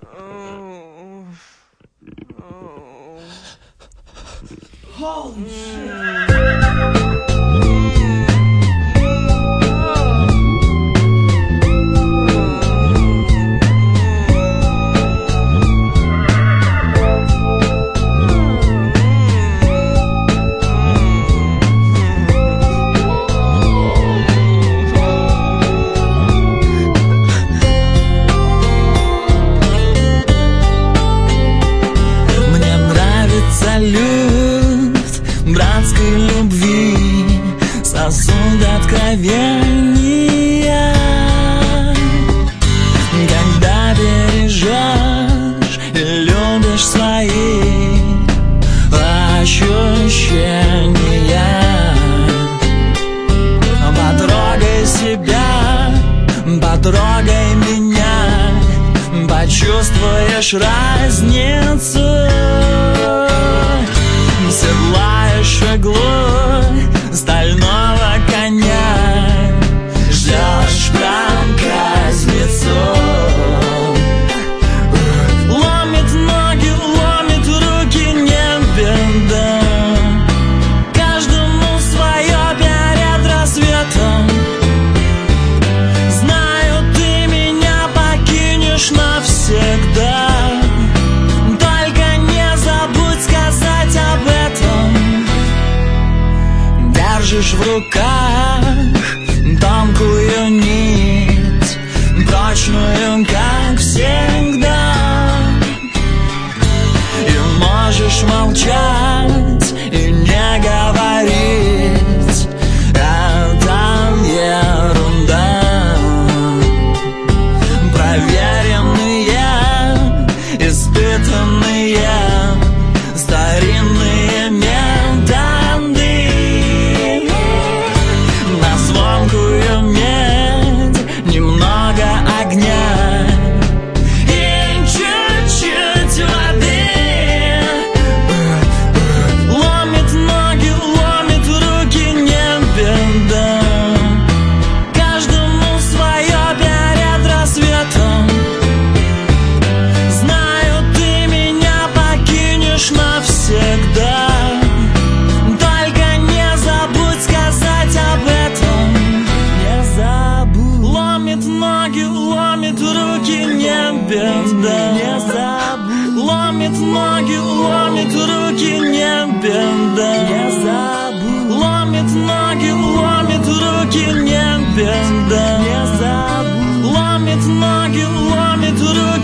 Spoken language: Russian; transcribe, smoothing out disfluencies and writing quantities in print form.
Holy shit. Салют братской любви, сосуд откровения. Когда бережешь и любишь свои ощущения, потрогай себя, потрогай меня, почувствуешь разницу. Седлаешь вглубь стального коня, ждешь проказницу. Ломит ноги, ломит руки, не беда. Каждому свое перед рассветом. Знаю, ты меня покинешь навсегда. Держишь в руках тонкую нить, прочную, как всегда. И можешь молчать и не говорить, это ерунда. Проверенные, испытанные, старинные методы. Немного огня и чуть-чуть воды. Ломит ноги, ломит руки, не беда. Каждому свое перед рассветом. Знаю, ты меня покинешь навсегда. Только не забудь сказать об этом. Ломит ноги, ломит руки, не беда. Не забудь. Ломит ноги, ломит руки, не беда. Не забудь. Ломит ноги, ломит руки, не беда. Не забудь. Ломит ноги, ломит руки.